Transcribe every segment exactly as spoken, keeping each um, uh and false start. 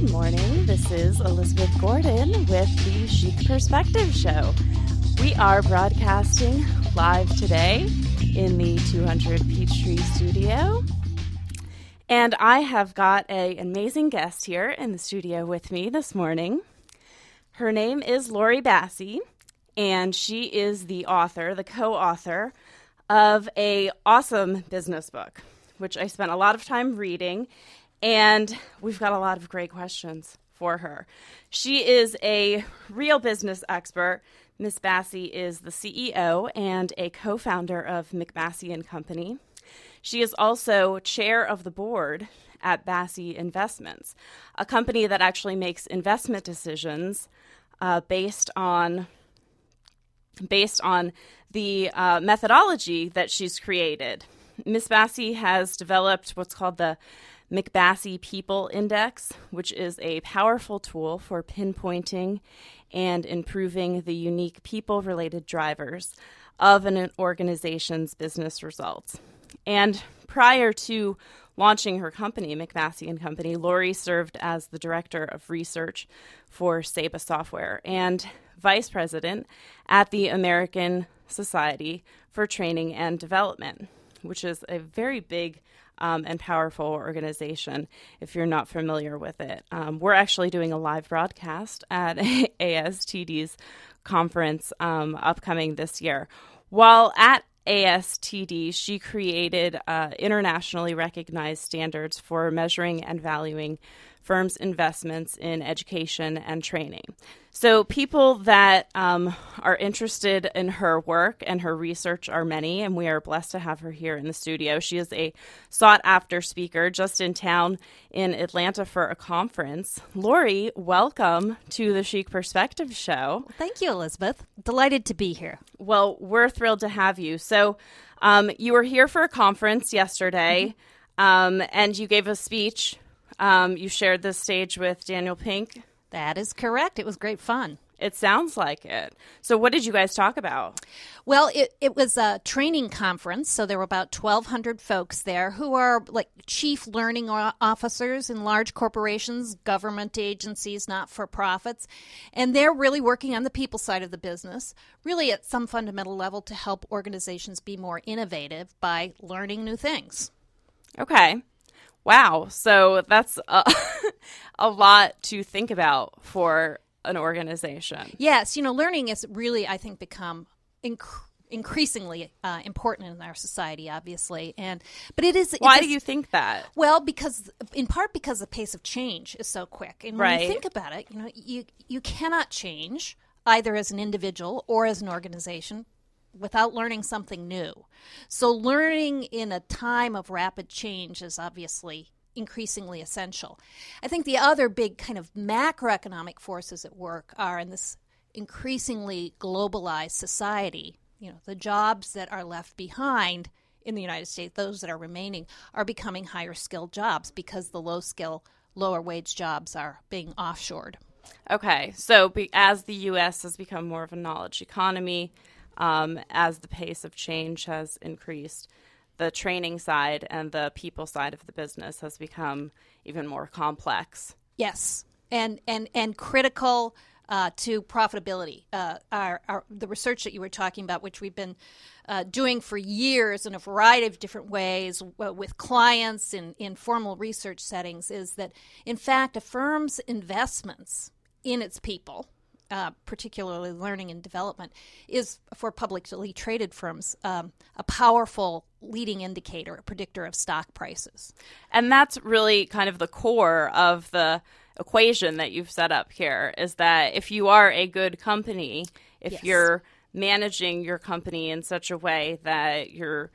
Good morning. This is Elizabeth Gordon with the Chic Perspective Show. We are broadcasting live today in the two hundred Peachtree studio. And I have got an amazing guest here in the studio with me this morning. Her name is Lori Bassi, and she is the author, the co-author of a awesome business book, which I spent a lot of time reading, and we've got a lot of great questions for her. She is a real business expert. Miss Bassi is the C E O and a co-founder of McBassi and Company. She is also chair of the board at Bassi Investments, a company that actually makes investment decisions uh, based on based on the uh, methodology that she's created. Miss Bassi has developed what's called the McBassi People Index, which is a powerful tool for pinpointing and improving the unique people-related drivers of an organization's business results. And prior to launching her company, McBassi and Company, Lori served as the director of research for Saba Software and vice president at the American Society for Training and Development, which is a very big um, and powerful organization if you're not familiar with it. Um, we're actually doing a live broadcast at A S T D's conference um, upcoming this year. While at A S T D, she created uh, internationally recognized standards for measuring and valuing firms' investments in education and training. So people that um, are interested in her work and her research are many, and we are blessed to have her here in the studio. She is a sought-after speaker just in town in Atlanta for a conference. Lori, welcome to the Chic Perspective Show. Thank you, Elizabeth. Delighted to be here. Well, we're thrilled to have you. So um, you were here for a conference yesterday, mm-hmm. um, and you gave a speech. Um, you shared this stage with Daniel Pink. That is correct. It was great fun. It sounds like it. So what did you guys talk about? Well, it, it was a training conference, so there were about twelve hundred folks there who are like chief learning officers in large corporations, government agencies, not-for-profits, and they're really working on the people side of the business, really at some fundamental level to help organizations be more innovative by learning new things. Okay. Wow. So that's a, a lot to think about for an organization. Yes. You know, learning has really, I think, become inc- increasingly uh, important in our society, obviously. And but it is. Why it's, do you think that? Well, because in part because the pace of change is so quick. And when right. you think about it, you know, you you cannot change either as an individual or as an organization without learning something new. So learning in a time of rapid change is obviously increasingly essential. I think the other big kind of macroeconomic forces at work are in this increasingly globalized society. You know, the jobs that are left behind in the United States, those that are remaining, are becoming higher skilled jobs because the low skill, lower wage jobs are being offshored. Okay. So be, as the U S has become more of a knowledge economy, Um, as the pace of change has increased, the training side and the people side of the business has become even more complex. Yes, and and and critical uh, to profitability. Uh, our, our the research that you were talking about, which we've been uh, doing for years in a variety of different ways uh, with clients in, in formal research settings, is that in fact a firm's investments in its people, Uh, particularly learning and development, is for publicly traded firms um, a powerful leading indicator, a predictor of stock prices. And that's really kind of the core of the equation that you've set up here, is that if you are a good company, if yes. you're managing your company in such a way that you're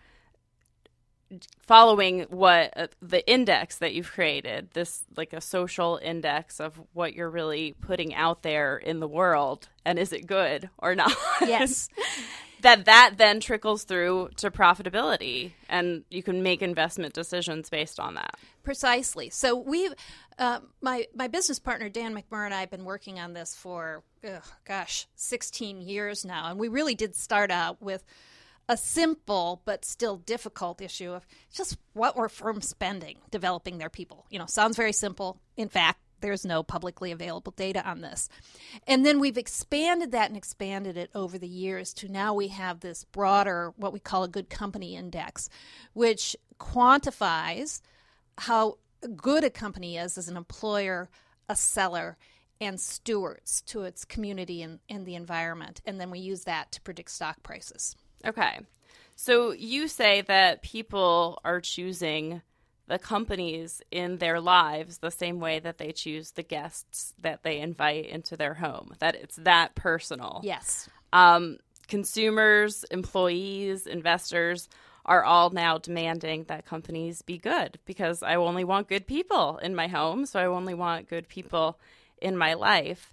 following what uh, the index that you've created, this like a social index of what you're really putting out there in the world, and is it good or not? Yes. that that then trickles through to profitability, and you can make investment decisions based on that. Precisely. So we, uh, my my business partner Dan McMurray and I have been working on this for, ugh, gosh, sixteen years now, and we really did start out with a simple but still difficult issue of just what were firms spending developing their people. You know, sounds very simple. In fact, There's no publicly available data on this. And then we've expanded that and expanded it over the years to now we have this broader, what we call a good company index, which quantifies how good a company is as an employer, a seller, and stewards to its community and, and the environment. And then we use that to predict stock prices. Okay. So you say that people are choosing the companies in their lives the same way that they choose the guests that they invite into their home, that it's that personal. Yes. Um, consumers, employees, investors are all now demanding that companies be good because I only want good people in my home, so I only want good people in my life.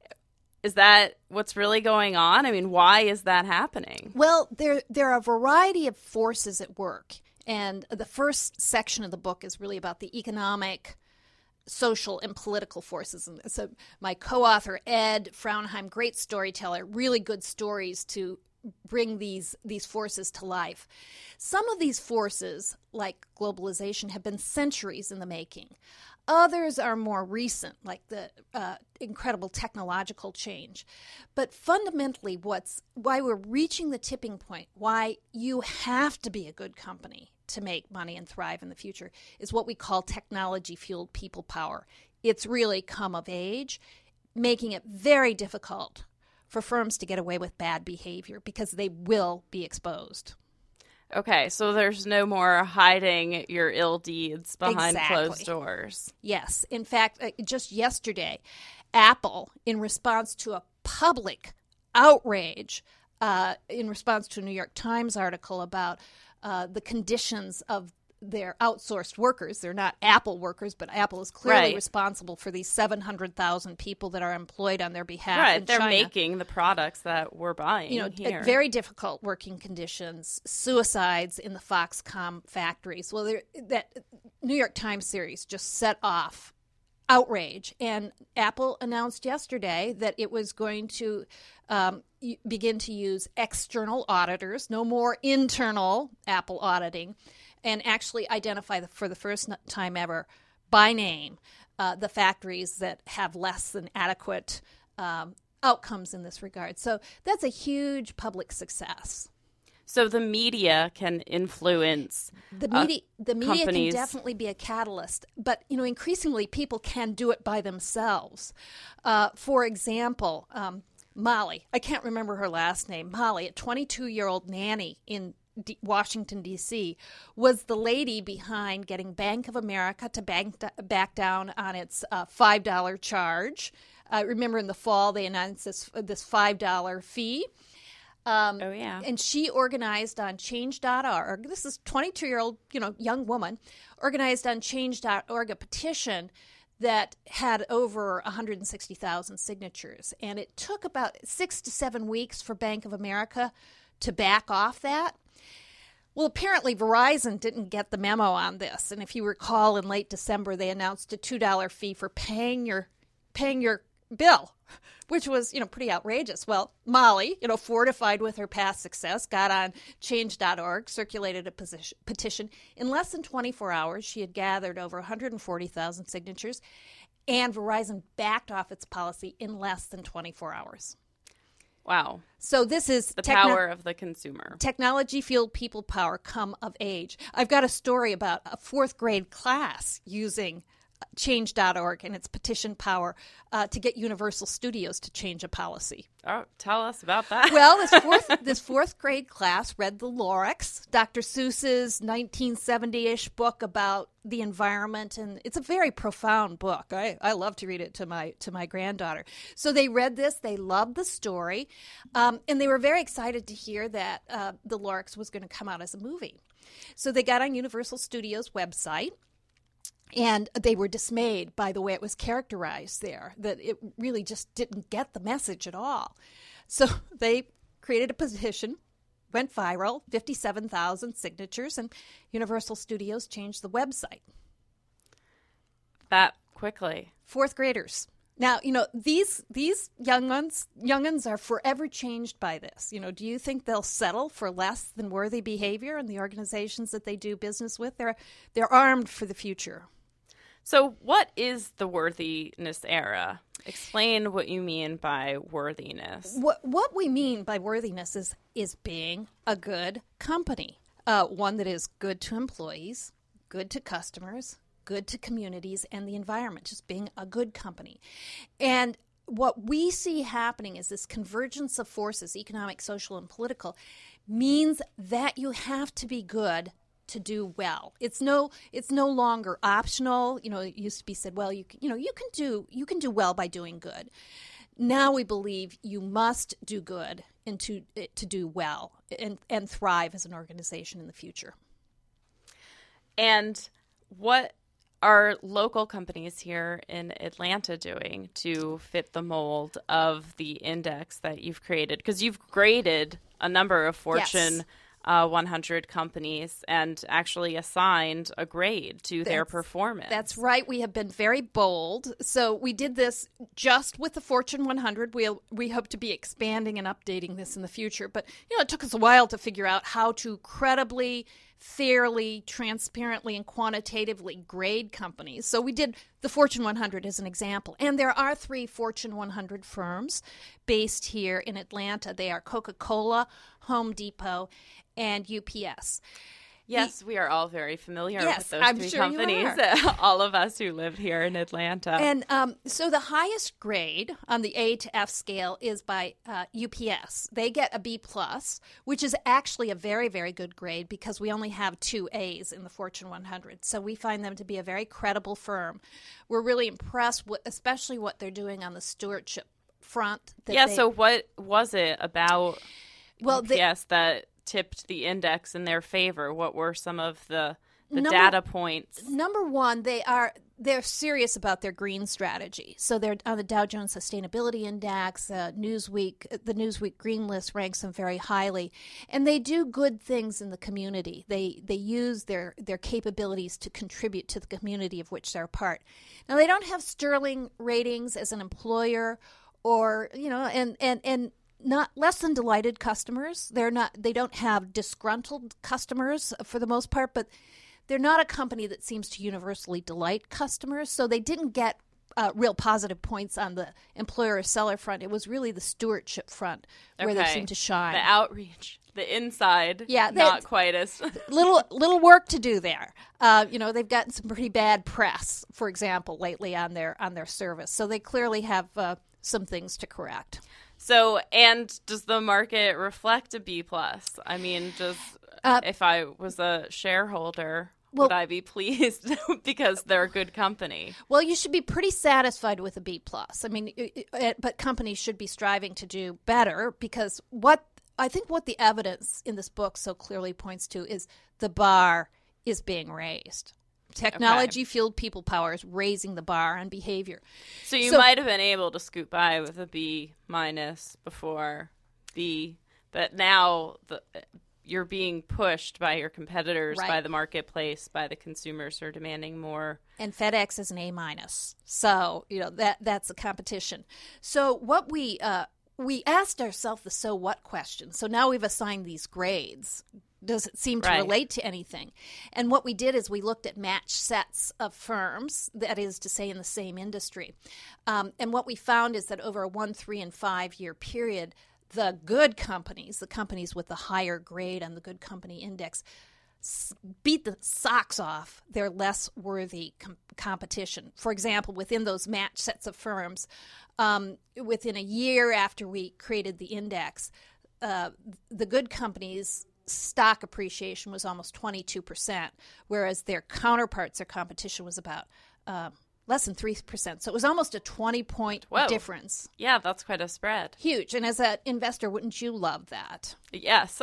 Is that what's really going on? I mean, why is that happening? Well, there there are a variety of forces at work. And the first section of the book is really about the economic, social, and political forces. And so my co-author, Ed Fraunheim, great storyteller, really good stories to bring these, these forces to life. Some of these forces, like globalization, have been centuries in the making. Others are more recent, like the uh, incredible technological change. But fundamentally, what's why we're reaching the tipping point, why you have to be a good company to make money and thrive in the future, is what we call technology-fueled people power. It's really come of age, making it very difficult for firms to get away with bad behavior because they will be exposed. Okay, so there's no more hiding your ill deeds behind Exactly. closed doors. Yes. In fact, uh, just yesterday, Apple, in response to a public outrage, uh, in response to a New York Times article about uh, the conditions of their outsourced workers, they're not Apple workers, but Apple is clearly Right. responsible for these seven hundred thousand people that are employed on their behalf Right, in they're China. making the products that we're buying You know, here. at very difficult working conditions, suicides in the Foxconn factories. Well, there, that New York Times series just set off outrage, and Apple announced yesterday that it was going to um, begin to use external auditors, no more internal Apple auditing, and actually identify the, for the first time ever by name uh, the factories that have less than adequate um, outcomes in this regard. So that's a huge public success. So the media can influence The media, uh, the media companies. can definitely be a catalyst, but you know, increasingly people can do it by themselves. Uh, for example, um, Molly, I can't remember her last name. Molly, a twenty-two-year-old nanny in D- Washington, D C, was the lady behind getting Bank of America to bank d- back down on its uh, five dollar charge. Uh, remember in the fall they announced this this five dollar fee. Um, Oh, yeah. And she organized on change dot org. This is twenty-two-year-old, you know, young woman, organized on change dot org a petition that had over one hundred sixty thousand signatures. And it took about six to seven weeks for Bank of America to back off that. Well, apparently Verizon didn't get the memo on this. And if you recall, in late December, they announced a two dollar fee for paying your paying your bill, which was, you know, pretty outrageous. Well, Molly, you know, fortified with her past success, got on change dot org, circulated a position, petition. In less than twenty-four hours, she had gathered over one hundred forty thousand signatures, and Verizon backed off its policy in less than twenty-four hours. Wow. So this is The techno- power of the consumer. Technology-fueled people power come of age. I've got a story about a fourth grade class using change dot org and its petition power uh, to get Universal Studios to change a policy. Oh, tell us about that. Well, this fourth this fourth grade class read the Lorax, Doctor Seuss's nineteen seventy-ish book about the environment, and it's a very profound book. I, I love to read it to my to my granddaughter. So they read this, they loved the story, um, and they were very excited to hear that uh, the Lorax was going to come out as a movie. So they got on Universal Studios' website. And they were dismayed by the way it was characterized there, that it really just didn't get the message at all. So they created a petition, went viral, fifty-seven thousand signatures, and Universal Studios changed the website. That quickly. Fourth graders. Now, you know, these these young ones, young'uns are forever changed by this. You know, do you think they'll settle for less than worthy behavior in the organizations that they do business with? They're they're armed for the future. So what is the worthiness era? Explain what you mean by worthiness. What what we mean by worthiness is is being a good company, uh, one that is good to employees, good to customers, good to communities and the environment, just being a good company. And what we see happening is this convergence of forces, economic, social, and political, means that you have to be good to do well. It's no it's no longer optional. You know, it used to be said, well, you you know, you can do you can do well by doing good. Now we believe you must do good and to to do well and and thrive as an organization in the future. And what are local companies here in Atlanta doing to fit the mold of the index that you've created? Because you've graded a number of Fortune yes. uh, one hundred companies and actually assigned a grade to that's, their performance. That's right. We have been very bold. So we did this just with the Fortune one hundred. We we hope to be expanding and updating this in the future. But you know, it took us a while to figure out how to credibly, fairly, transparently, and quantitatively grade companies. So we did the Fortune one hundred as an example. And there are three Fortune one hundred firms based here in Atlanta. They are Coca-Cola, Home Depot, and U P S. Yes, the, we are all very familiar yes, with those I'm three sure companies, all of us who live here in Atlanta. And um, so the highest grade on the A to F scale is by uh, U P S. They get a B plus, which is actually a very, very good grade because we only have two A's in the Fortune one hundred. So we find them to be a very credible firm. We're really impressed with especially what they're doing on the stewardship front. That yeah, they, so what was it about well, U P S they, that tipped the index in their favor? What were some of the the number, data points? Number one, they are they're serious about their green strategy. So they're on the Dow Jones Sustainability Index. Uh, Newsweek, the Newsweek Green List ranks them very highly, and they do good things in the community. They they use their their capabilities to contribute to the community of which they're a part. Now they don't have sterling ratings as an employer, or you know, and and and. Not less than delighted customers. They're not. They don't have disgruntled customers for the most part, but they're not a company that seems to universally delight customers. So they didn't get uh, real positive points on the employer-seller front. It was really the stewardship front where okay. they seemed to shine. The outreach, the inside, yeah, not quite as little little work to do there. Uh, you know, they've gotten some pretty bad press, for example, lately on their on their service. So they clearly have uh, some things to correct. So, and does the market reflect a B plus? I mean, just uh, if I was a shareholder, well, would I be pleased because they're a good company? Well, you should be pretty satisfied with a B plus. I mean, it, it, but companies should be striving to do better because what I think what the evidence in this book so clearly points to is the bar is being raised. Technology-fueled people power is raising the bar on behavior. So you so, might have been able to scoot by with a B minus before B, but now the, you're being pushed by your competitors, right. by the marketplace, by the consumers who are demanding more. And FedEx is an A minus. So, you know, that that's a competition. So what we uh, we asked ourselves the so what question. So now we've assigned these grades. Does it seem to right. relate to anything? And what we did is we looked at matched sets of firms, that is to say in the same industry. Um, and what we found is that over a one, three, and five-year period, the good companies, the companies with the higher grade on the Good Company Index, beat the socks off their less worthy com- competition. For example, within those matched sets of firms, um, within a year after we created the index, uh, the good companies' stock appreciation was almost twenty-two percent, whereas their counterparts, their competition, was about uh, less than three percent. So it was almost a twenty-point difference. Yeah, that's quite a spread. Huge. And as an investor, wouldn't you love that? Yes.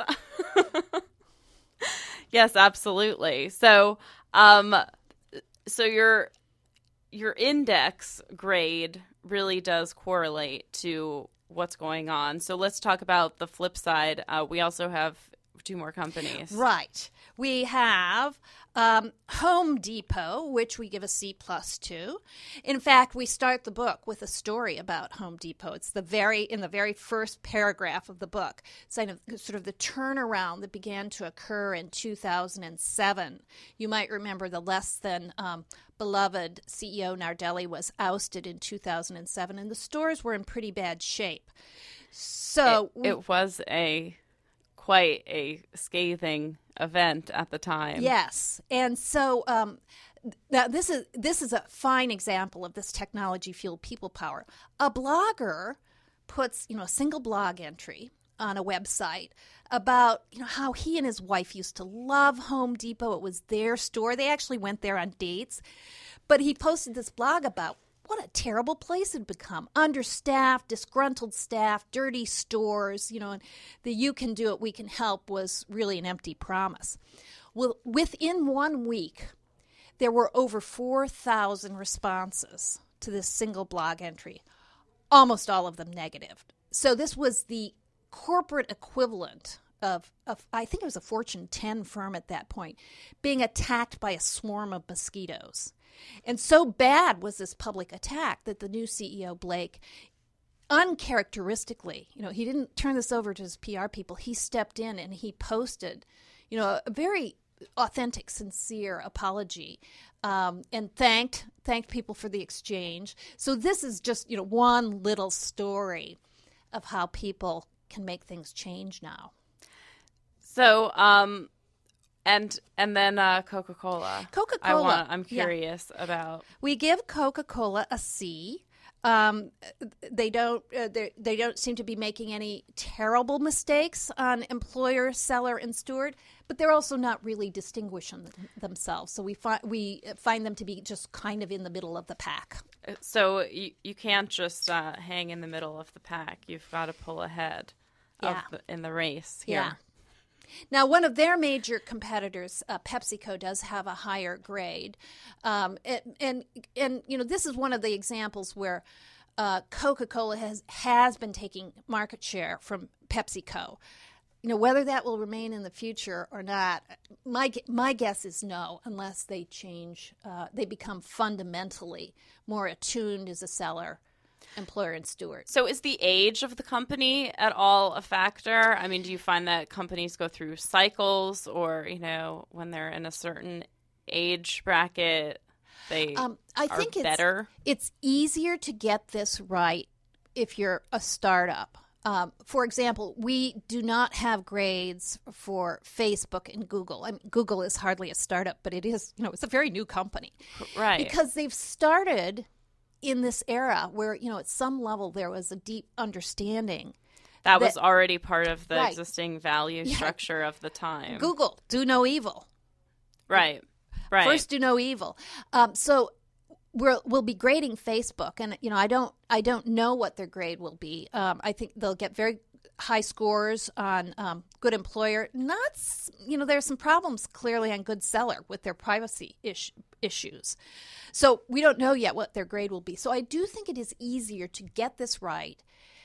Yes, absolutely. So, um, so your your index grade really does correlate to what's going on. So let's talk about the flip side. Uh, we also have two more companies. Right. We have Um, Home Depot, which we give a C plus to. In fact, we start the book with a story about Home Depot. It's the very in the very first paragraph of the book. It's kind of sort of the turnaround that began to occur in two thousand seven. You might remember the less than um, beloved C E O Nardelli was ousted in two thousand seven, and the stores were in pretty bad shape. So it, we, it was a quite a scathing event at the time. Yes, and so um, now this is this is a fine example of this technology-fueled people power. A blogger puts, you know, a single blog entry on a website about, you know, how he and his wife used to love Home Depot. It was their store. They actually went there on dates, but he posted this blog about what a terrible place it had become. Understaffed, disgruntled staff, dirty stores, you know, and the "you can do it, we can help" was really an empty promise. Well, within one week, there were over four thousand responses to this single blog entry, almost all of them negative. So this was the corporate equivalent of, of, I think it was a Fortune ten firm at that point, being attacked by a swarm of mosquitoes. And so bad was this public attack that the new C E O, Blake, uncharacteristically, you know, he didn't turn this over to his P R people. He stepped in and he posted, you know, a very authentic, sincere apology, um, and thanked thanked people for the exchange. So this is just, you know, one little story of how people can make things change now. So, um, and and then uh, Coca-Cola. Coca-Cola. I want, I'm curious yeah. about. We give Coca-Cola a C. Um, they don't. Uh, they don't seem to be making any terrible mistakes on employer, seller, and steward. But they're also not really distinguishing themselves. So we find we find them to be just kind of in the middle of the pack. So you you can't just uh, hang in the middle of the pack. You've got to pull ahead yeah. of the, in the race here. Yeah. Now, one of their major competitors, uh, PepsiCo, does have a higher grade, um, and, and and you know this is one of the examples where uh, Coca-Cola has has been taking market share from PepsiCo. You know, whether that will remain in the future or not, my my guess is no, unless they change, uh, they become fundamentally more attuned as a seller, employer, and steward. So is the age of the company at all a factor? I mean, do you find that companies go through cycles, or, you know, when they're in a certain age bracket, they um, I are think better? It's, it's easier to get this right if you're a startup. Um, for example, we do not have grades for Facebook and Google. I mean, Google is hardly a startup, but it is, you know, it's a very new company. Right. Because they've started in this era where, you know, at some level there was a deep understanding. That, that was already part of the right. existing value yeah. structure of the time. Google, do no evil. Right, right. First, do no evil. Um, so we're, we'll be grading Facebook, and, you know, I don't I don't know what their grade will be. Um, I think they'll get very high scores on um, good employer. Not, you know, there's some problems clearly on good seller with their privacy ish, issues. So we don't know yet what their grade will be. So I do think it is easier to get this right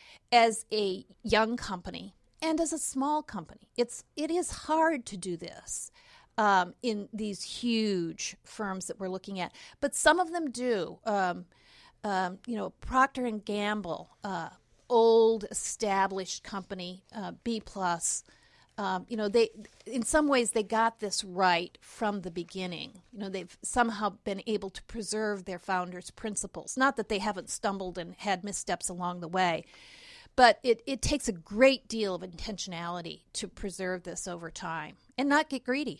as a young company and as a small company. It's it is hard to do this um, in these huge firms that we're looking at, but some of them do. Um, um, you know, Procter and Gamble, uh, old established company, uh, B plus. Um, you know, they in some ways they got this right from the beginning. You know, they've somehow been able to preserve their founders' principles. Not that they haven't stumbled and had missteps along the way, but it, it takes a great deal of intentionality to preserve this over time and not get greedy.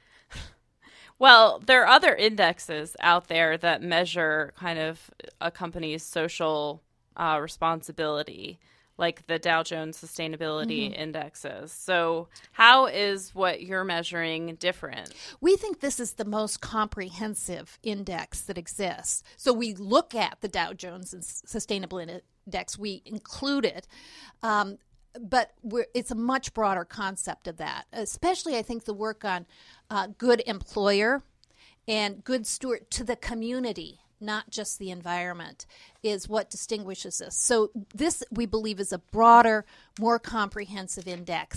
Well, there are other indexes out there that measure kind of a company's social uh, responsibility, like the Dow Jones Sustainability mm-hmm. Indexes. So how is what you're measuring different? We think this is the most comprehensive index that exists. So we look at the Dow Jones Sustainability Index. We include it. Um, but we're, it's a much broader concept of that, especially I think the work on uh, good employer and good steward to the community, not just the environment, is what distinguishes us. So this, we believe, is a broader, more comprehensive index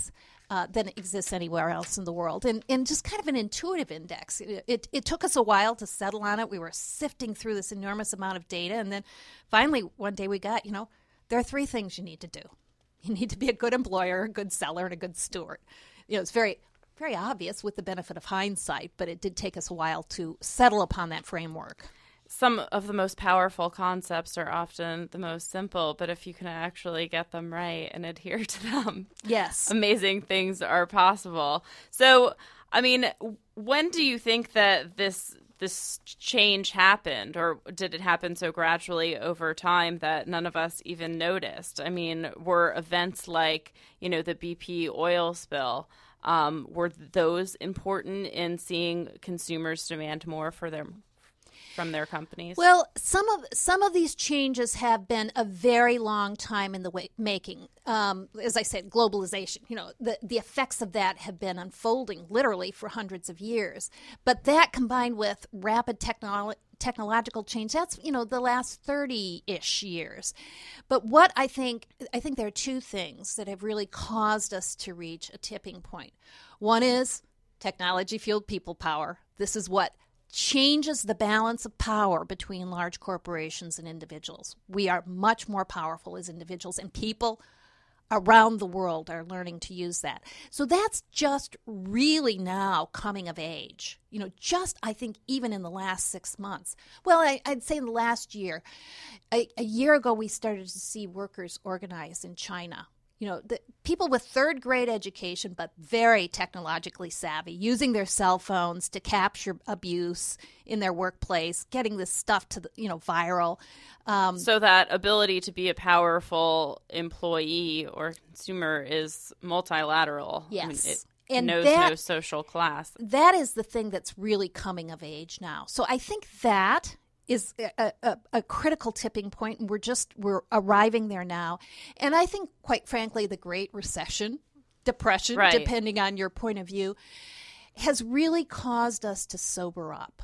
uh, than exists anywhere else in the world, and, and just kind of an intuitive index. It, it, it took us a while to settle on it. We were sifting through this enormous amount of data, and then finally one day we got, you know, there are three things you need to do. You need to be a good employer, a good seller, and a good steward. You know, it's very, very obvious with the benefit of hindsight, but it did take us a while to settle upon that framework. Some of the most powerful concepts are often the most simple, but if you can actually get them right and adhere to them, yes, amazing things are possible. So, I mean, when do you think that this this change happened, or did it happen so gradually over time that none of us even noticed? I mean, were events like, you know, the B P oil spill, um, were those important in seeing consumers demand more for their from their companies? Well, some of some of these changes have been a very long time in the way, making. Um, as I said, globalization. You know, the the effects of that have been unfolding literally for hundreds of years. But that combined with rapid technolo- technological change, that's, you know, the last thirty-ish years. But what I think, I think there are two things that have really caused us to reach a tipping point. One is technology-fueled people power. This is what changes the balance of power between large corporations and individuals. We are much more powerful as individuals, and people around the world are learning to use that. So that's just really now coming of age. You know, just I think even in the last six months. Well, I, I'd say in the last year. A, a year ago, we started to see workers organize in China. You know, the people with third grade education, but very technologically savvy, using their cell phones to capture abuse in their workplace, getting this stuff to the, you know, viral. Um, so that ability to be a powerful employee or consumer is multilateral. Yes. I mean, it and knows that, no social class. That is the thing that's really coming of age now. So I think that is a, a, a critical tipping point, and we're just we're arriving there now. And I think, quite frankly, the Great Recession, Depression, right. depending on your point of view, has really caused us to sober up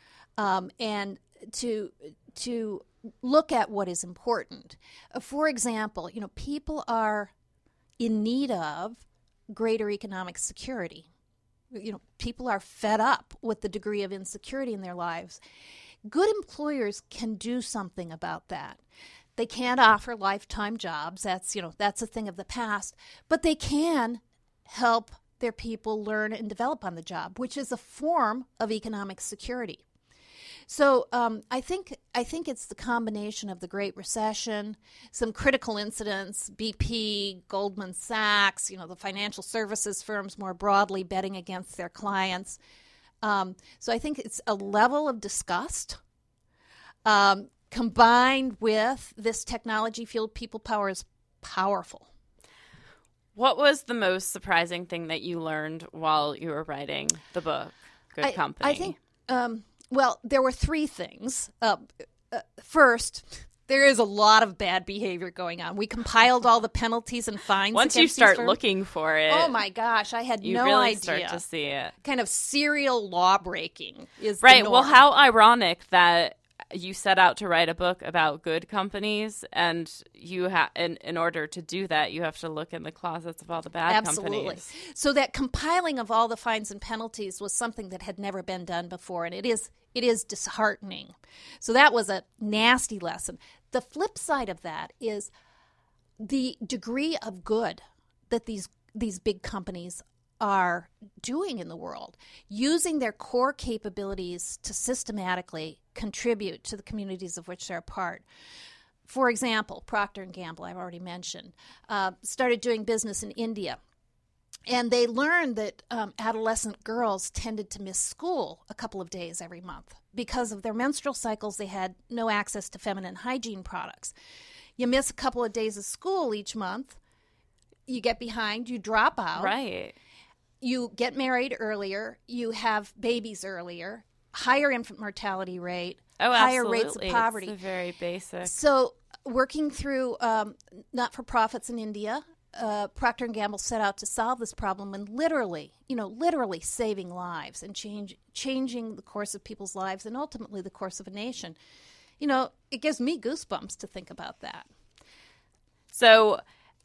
um, and to to look at what is important. Uh, for example, you know, people are in need of greater economic security. You know, people are fed up with the degree of insecurity in their lives. Good employers can do something about that. They can't offer lifetime jobs. That's, you know, that's a thing of the past. But they can help their people learn and develop on the job, which is a form of economic security. So um, I think I think it's the combination of the Great Recession, some critical incidents, B P, Goldman Sachs, you know, the financial services firms more broadly betting against their clients. Um, so I think it's a level of disgust um, combined with this technology-fueled people power is powerful. What was the most surprising thing that you learned while you were writing the book, Good I, Company? I think, um, well, there were three things. Uh, uh, first, there is a lot of bad behavior going on. We compiled all the penalties and fines. Once you start looking for it, oh my gosh, I had you no really idea. start to see it. Kind of serial law breaking is right. the norm. Well, how ironic that you set out to write a book about good companies, and you have, in, in order to do that, you have to look in the closets of all the bad Absolutely. companies. So that compiling of all the fines and penalties was something that had never been done before, and it is it is disheartening. So that was a nasty lesson. The flip side of that is the degree of good that these these big companies are doing in the world, using their core capabilities to systematically contribute to the communities of which they're a part. For example, Procter and Gamble, I've already mentioned, uh, started doing business in India. And they learned that um, adolescent girls tended to miss school a couple of days every month. Because of their menstrual cycles, they had no access to feminine hygiene products. You miss a couple of days of school each month, you get behind, you drop out. Right. You get married earlier, you have babies earlier, higher infant mortality rate, oh, higher absolutely. rates of poverty. It's very basic. So working through um, not-for-profits in India, uh, Procter and Gamble set out to solve this problem and literally, you know, literally saving lives and change, changing the course of people's lives and ultimately the course of a nation. You know, it gives me goosebumps to think about that. So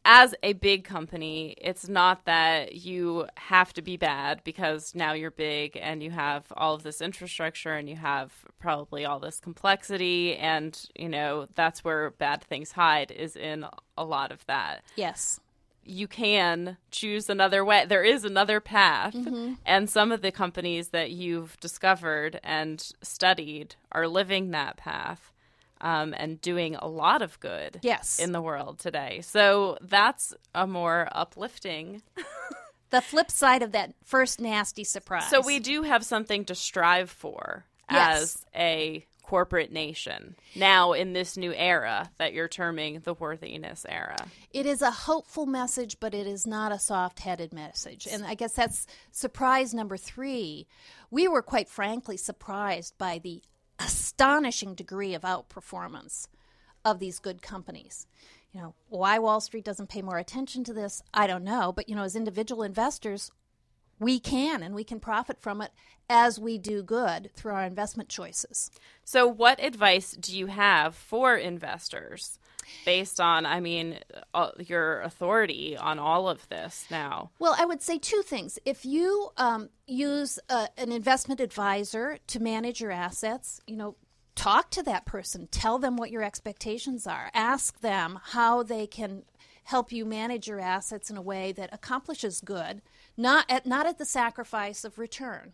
as a big company, it's not that you have to be bad because now you're big and you have all of this infrastructure and you have probably all this complexity. And, you know, that's where bad things hide, is in a lot of that. Yes. You can choose another way. There is another path. Mm-hmm. And some of the companies that you've discovered and studied are living that path. Um, and doing a lot of good yes. in the world today. So that's a more uplifting. The flip side of that first nasty surprise. So we do have something to strive for yes. as a corporate nation now in this new era that you're terming the worthiness era. It is a hopeful message, but it is not a soft-headed message. And I guess that's surprise number three. We were quite frankly surprised by the astonishing degree of outperformance of these good companies. You know, why Wall Street doesn't pay more attention to this, I don't know. But, you know, as individual investors, we can, and we can profit from it as we do good through our investment choices. So what advice do you have for investors based on, I mean, uh, your authority on all of this now? Well, I would say two things. If you um, use uh, an investment advisor to manage your assets, you know, talk to that person. Tell them what your expectations are. Ask them how they can help you manage your assets in a way that accomplishes good, not at, not at the sacrifice of return.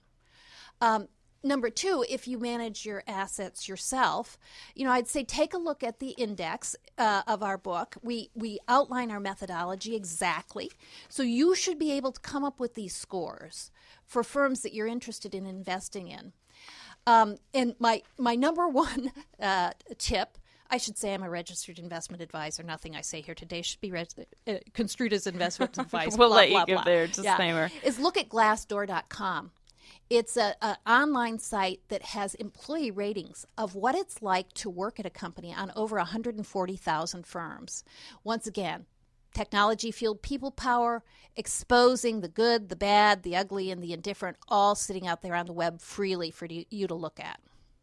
Um, Number two, if you manage your assets yourself, you know, I'd say take a look at the index uh, of our book. We we outline our methodology exactly. So you should be able to come up with these scores for firms that you're interested in investing in. Um, and my, my number one uh, tip, I should say I'm a registered investment advisor. Nothing I say here today should be reg- uh, construed as investment advice. We'll blah, let blah, you give blah. their disclaimer. Yeah. Is look at glassdoor dot com. It's an online site that has employee ratings of what it's like to work at a company on over one hundred forty thousand firms. Once again, technology-fueled people power, exposing the good, the bad, the ugly, and the indifferent, all sitting out there on the web freely for you to look at.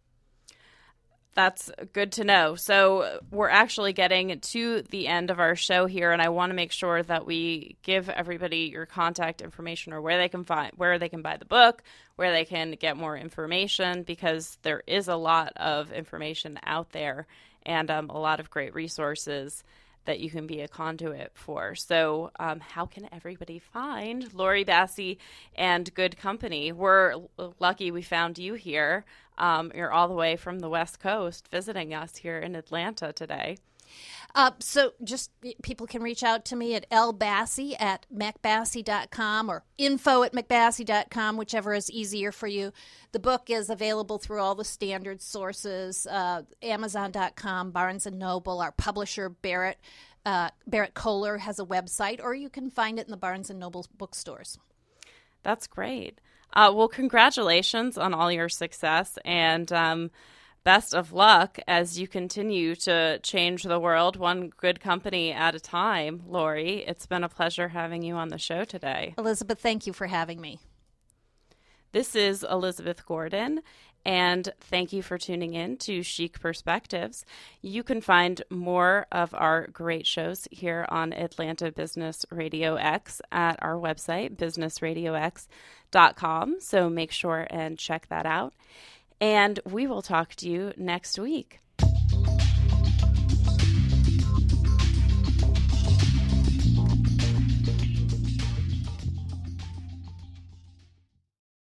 That's good to know. So we're actually getting to the end of our show here, and I want to make sure that we give everybody your contact information, or where they can find, where they can buy the book, where they can get more information, because there is a lot of information out there and um, a lot of great resources that you can be a conduit for. So um, how can everybody find Lori Bassi and Good Company? We're l- lucky we found you here. Um, you're all the way from the West Coast visiting us here in Atlanta today. Uh, so just people can reach out to me at lbassi at macbassi dot com or info at macbassi dot com, whichever is easier for you. The book is available through all the standard sources, uh, amazon dot com, Barnes and Noble. Our publisher, Barrett, uh, Barrett Kohler, has a website, or you can find it in the Barnes and Noble bookstores. That's great. Uh, well, congratulations on all your success, and um, best of luck as you continue to change the world one good company at a time. Lori, it's been a pleasure having you on the show today. Elizabeth, thank you for having me. This is Elizabeth Gordon, and thank you for tuning in to Chic Perspectives. You can find more of our great shows here on Atlanta Business Radio X at our website, business radio x dot com. So make sure and check that out. And we will talk to you next week.